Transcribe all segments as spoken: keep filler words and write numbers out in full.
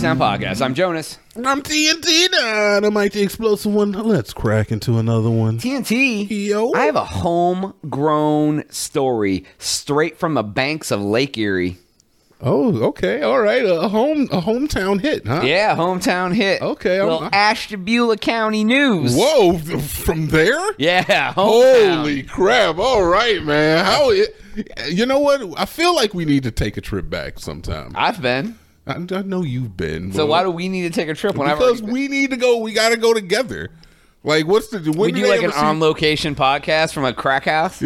Sound Podcast. I'm Jonas. I'm T N T, Dynamite the Explosive One. Let's crack into another one. T N T, Yo. I have a homegrown story straight from the banks of Lake Erie. Oh, okay. All right. A home, a hometown hit, huh? Yeah, hometown hit. Okay, I'm- Little Ashtabula County news. Whoa, from there? Yeah, hometown. Holy crap. All right, man. How it, you know what? I feel like we need to take a trip back sometime. I've been. I, I know you've been. So but- why do we need to take a trip when I've Because already been? we need to go. We got to go together. Like, what's the... When We do do they like ever an see- on-location podcast from a crack house?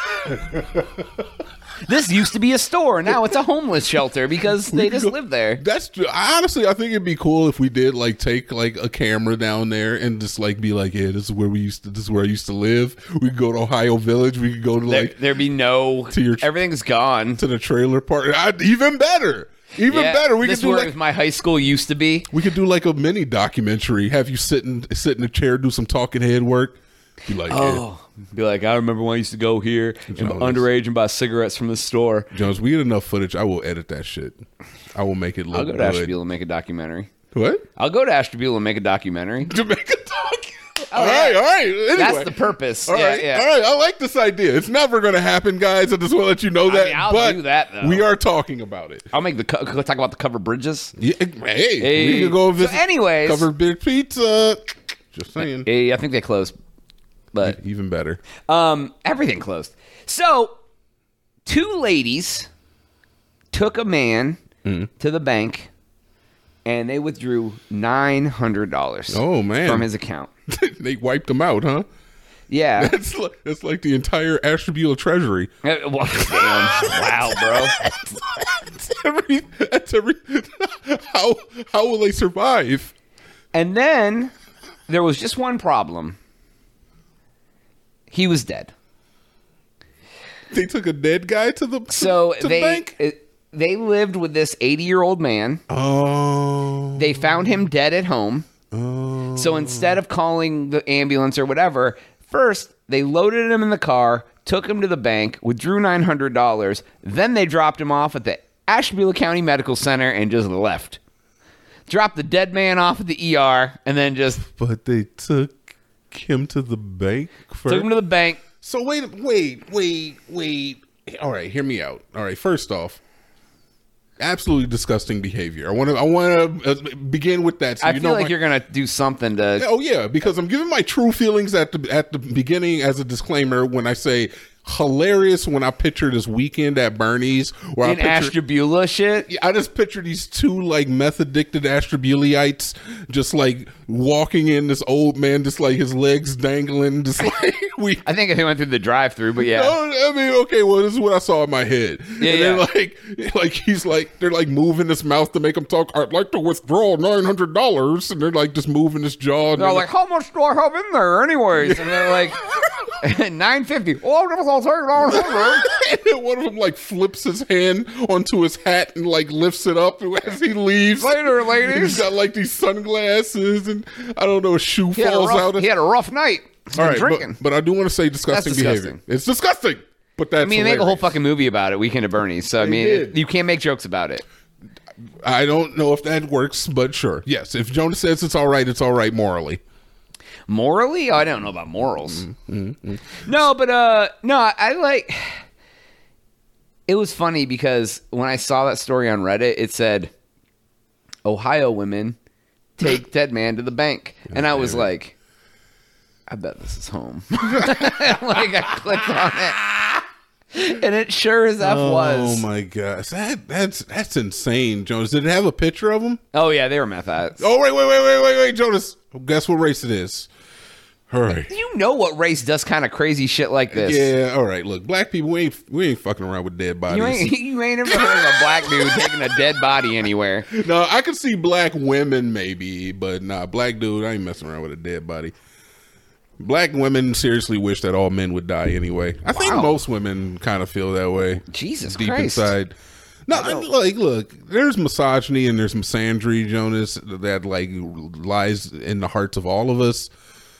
This used to be a store. Now it's a homeless shelter because they just go- live there. That's true. Honestly, I think it'd be cool if we did like take like a camera down there and just like be like, yeah, this is where we used to. This is where I used to live. We could go to Ohio Village. We could go to There, like there'd be no... To your- everything's gone. to the trailer park. I, even better. Even Yeah, better. We this could do where like my high school used to be. we could do like a mini documentary. Have you sit in sit in a chair, do some talking head work. Be like, yeah. Oh, be like, I remember when I used to go here and Jonas. underage and buy cigarettes from the store. Jones, we get enough footage. I will edit that shit. I will make it look I'll go to good. Ashtabula and make a documentary. What? I'll go to Ashtabula and make a documentary. To make a doc. Oh, all yeah. right, all right. Anyway. That's the purpose. All yeah, right, yeah. all right. I like this idea. It's never going to happen, guys. I just want to let you know that. mean, I'll but do that, though. we are talking about it. I'll make the co- talk about the cover bridges. Yeah, hey, Hey. we can go visit. So anyways- cover Big Pizza. Just saying. Hey, I think they closed, but Even better. um, everything closed. So, two ladies took a man Mm-hmm. to the bank, and they withdrew nine hundred dollars. Oh, man. from his account. They wiped them out, huh? Yeah. It's like, it's like the entire Ashtabula treasury. Uh, well, damn. Wow, bro. That's every. That's every. How how will they survive? And then there was just one problem. He was dead. They took a dead guy to the So to the they bank. it- they lived with this eighty-year-old man. Oh. They found him dead at home. Oh. So instead of calling the ambulance or whatever, first they loaded him in the car, took him to the bank, withdrew nine hundred dollars, then they dropped him off at the Ashtabula County Medical Center and just left. Dropped the dead man off at the E R and then just But they took him to the bank first. took him to the bank. So wait, wait, wait, wait. All right, hear me out. All right, first off, absolutely disgusting behavior. I want to. I want to uh, begin with that. So I you feel know like my- you're going to do something to... Oh yeah, because I'm giving my true feelings at the at the beginning as a disclaimer when I say hilarious when I picture this weekend at Bernie's where in I picture. Ashtabula shit. I just picture these two like meth addicted Ashtabuliites just like walking in, this old man just like his legs dangling, just like we. I think they went through the drive-through, but yeah. Oh, I mean, okay, well, this is what I saw in my head. Yeah, and yeah. they're like, like he's like, they're like moving his mouth to make him talk. I'd like to withdraw nine hundred dollars, and they're like just moving his jaw. And They're like, how much do I have in there anyways? And they're like, nine fifty. Oh, I'll take it all. and then one of them like flips his hand onto his hat and like lifts it up as he leaves. Later, And ladies. he's got like these sunglasses, and I don't know, a shoe He had, a falls rough, out. he had a rough night. He's All been right, drinking. but, but I do want to say disgusting, That's disgusting. behavior. It's disgusting. But that's I mean, they make a whole hilarious. fucking movie about it, Weekend at Bernie's. So, I They mean, did. you can't make jokes about it. I don't know if that works, but sure. Yes, if Jonas says it's all right, it's all right morally. Morally? Oh, I don't know about morals. Mm-hmm. No, but, uh, no, I, I like... It was funny because when I saw that story on Reddit, it said, Ohio women take dead man to the bank. And I was like, I bet this is home. Like, I clicked on it. And it sure as F was. Oh my gosh, that that's that's insane, Jonas. Did it have a picture of him? Oh, yeah, they were meth addicts. Oh wait, wait, wait, wait, wait, wait, Jonas. Guess what race it is? All right. You know what race does kind of crazy shit like this? Yeah, all right. Look, black people, we ain't we ain't fucking around with dead bodies. You ain't, you ain't ever heard of a black dude taking a dead body anywhere. No, I could see black women maybe, but nah, black dude, I ain't messing around with a dead body. Black women seriously wish that all men would die anyway. I think Wow. most women kind of feel that way. Jesus deep Christ. inside. No, I mean, like, look, there's misogyny and there's misandry, Jonas, that like lies in the hearts of all of us.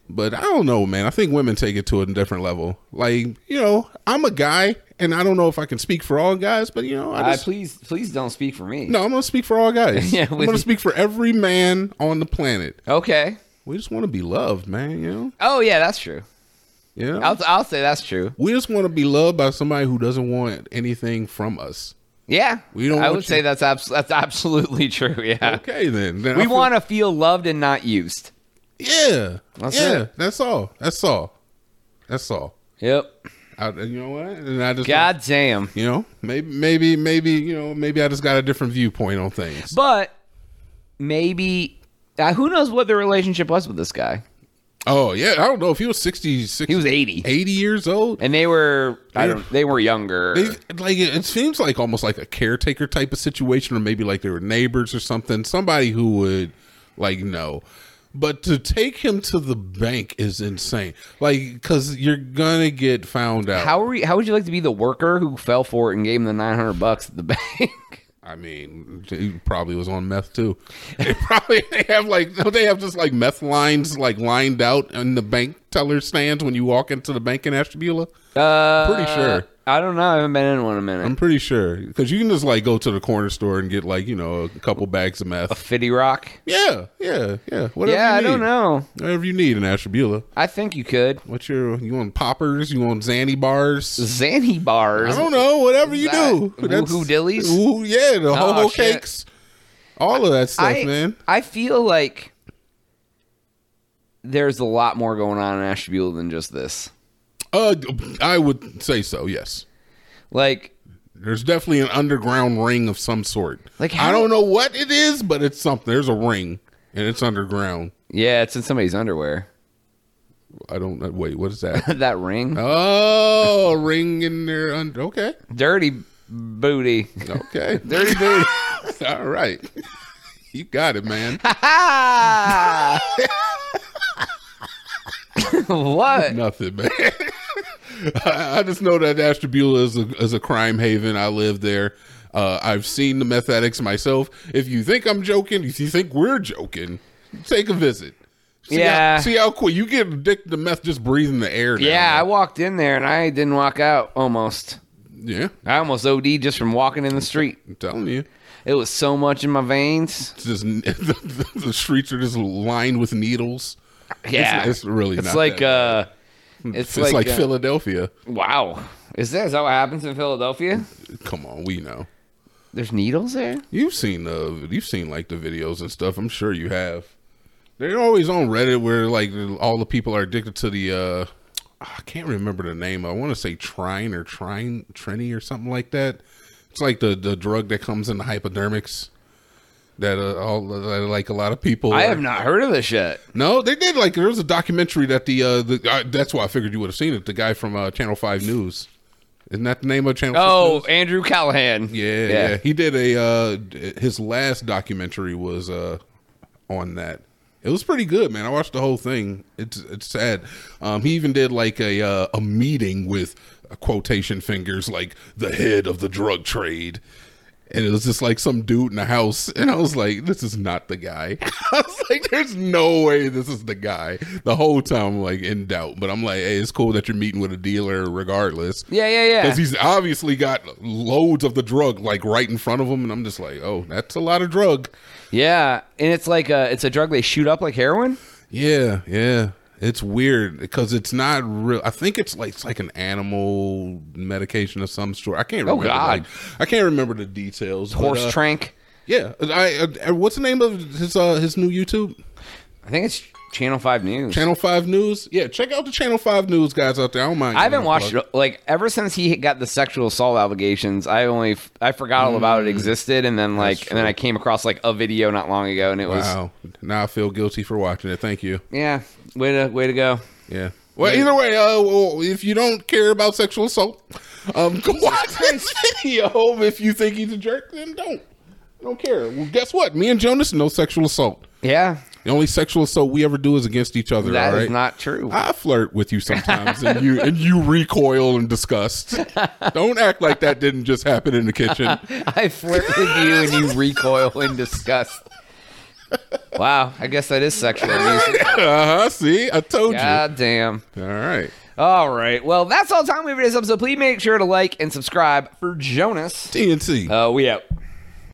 But I don't know, man. I think women take it to a different level. Like, you know, I'm a guy, and I don't know if I can speak for all guys, but, you know, I just... Uh, please, please don't speak for me. No, I'm going to speak for all guys. Yeah, I'm going to speak for every man on the planet. Okay. We just want to be loved, man, you know? Oh, yeah, that's true. You know? I'll, I'll say that's true. We just want to be loved by somebody who doesn't want anything from us. Yeah. We don't I want would you- say that's, abs- that's absolutely true, yeah. Okay, then. then I We feel- want to feel loved and not used. Yeah. That's yeah, it. that's all. That's all. That's all. Yep. I, you know what? And I just... God damn. You know, maybe, maybe, maybe, you know, maybe I just got a different viewpoint on things. But maybe, uh, who knows what the relationship was with this guy? Oh, yeah. I don't know if he was sixty, sixty He was eighty. eighty years old. And they were, I They- don't, they were younger. They, like, it seems like almost like a caretaker type of situation, or maybe like they were neighbors or something. Somebody who would, like, know. But to take him to the bank is insane. Like, because you're going to get found out. How are you, how would you like to be the worker who fell for it and gave him the nine hundred bucks at the bank? I mean, he probably was on meth too. They probably they have like don't they have just like meth lines like lined out in the bank teller stands when you walk into the bank in Ashtabula. Uh, Pretty sure. I don't know. I haven't been in one in a minute. I'm pretty sure because you can just like go to the corner store and get like you know a couple bags of meth. Fitty Rock? Yeah, yeah, yeah. Whatever. Yeah, you I need. don't know. Whatever you need in Ashtabula. I think you could. What's your you want poppers? You want Zanny bars? Zanny bars. I don't know. Whatever you that do. Woohoo Dillies? Ooh, yeah, the Oh, ho ho shit. cakes. All of that stuff, I, man. I feel like there's a lot more going on in Ashtabula than just this. Uh, I would say so. Yes, Like, there's definitely an underground ring of some sort. Like I how- don't know what it is, but it's something. There's a ring, and it's underground. yeah, it's in somebody's underwear. I don't know. Wait, what is that? That ring. Oh, a ring in there. Under. Okay, Dirty booty. okay, Dirty booty. all right. You got it, man. What? Nothing, man. I, I just know that Ashtabula is a, is a crime haven. I live there. Uh, I've seen the meth addicts myself. If you think I'm joking, if you think we're joking, take a visit. See Yeah. How, see how quick you get addicted to meth just breathing the air. Down Yeah, I there. walked in there and I didn't walk out almost. Yeah. I almost O D'd just from walking in the street. I'm telling you. It was so much in my veins. It's just the, the streets are just lined with needles. Yeah. It's, it's really It's not like, that uh, bad. it's, It's like, uh, Philadelphia. wow. Is that, is that what happens in Philadelphia? Come on, we know. There's needles there? You've seen the you've seen like the videos and stuff. I'm sure you have. They're always on Reddit where like all the people are addicted to the uh I can't remember the name. I want to say Trine or Trine Trini or something like that. It's like the the drug that comes in the hypodermics that uh, all that, like a lot of people I are- have not heard of this yet. No, they did like there was a documentary that the uh the uh, that's why I figured you would have seen it. The guy from uh, Channel five News. Isn't that the name of Channel Oh, six News? Andrew Callahan. Yeah, yeah, He did a uh his last documentary was uh on that. It was pretty good, man. I watched the whole thing. It's it's sad. Um he even did like a uh, a meeting with uh, quotation fingers like the head of the drug trade. And it was just like some dude in the house. And I was like, this is not the guy. I was like, there's no way this is the guy. The whole time I'm like in doubt. But I'm like, hey, it's cool that you're meeting with a dealer regardless. Yeah, yeah, yeah. Because he's obviously got loads of the drug like right in front of him, and I'm just like, oh, that's a lot of drug. Yeah, and it's like a, it's a drug they shoot up like heroin? Yeah, yeah, it's weird because it's not real. I think it's like it's like an animal medication of some sort. I can't Oh, remember. God. like, I can't remember the details. but, Horse uh, trank? Yeah, I, I. What's the name of his uh, his new YouTube? I think it's Channel five News. Channel five News. Yeah, check out the Channel five News guys out there. I don't mind. I haven't giving watched them a it, like, ever since he got the sexual assault allegations, I only, I forgot all about it existed, and then, like, and then I came across, like, a video not long ago, and it plug. was, Wow. Now I feel guilty for watching it. Thank you. yeah, way to, way to go. Yeah. Well, either way, uh, well, if you don't care about sexual assault, um, go watch this video. If you think he's a jerk, then don't. I don't care. Well, guess what? Me and Jonas, no sexual assault. Yeah, The only sexual assault we ever do is against each other. that all is right? not true. I flirt with you sometimes, and you and you recoil in disgust. Don't act like that didn't just happen in the kitchen. I flirt with you and you recoil in disgust. Wow, I guess that is sexual abuse. Uh-huh, see? I told God damn. you. All right. All right. Well, that's all the time we have for this episode. Please make sure to like and subscribe for Jonas. T N C. Uh, we out.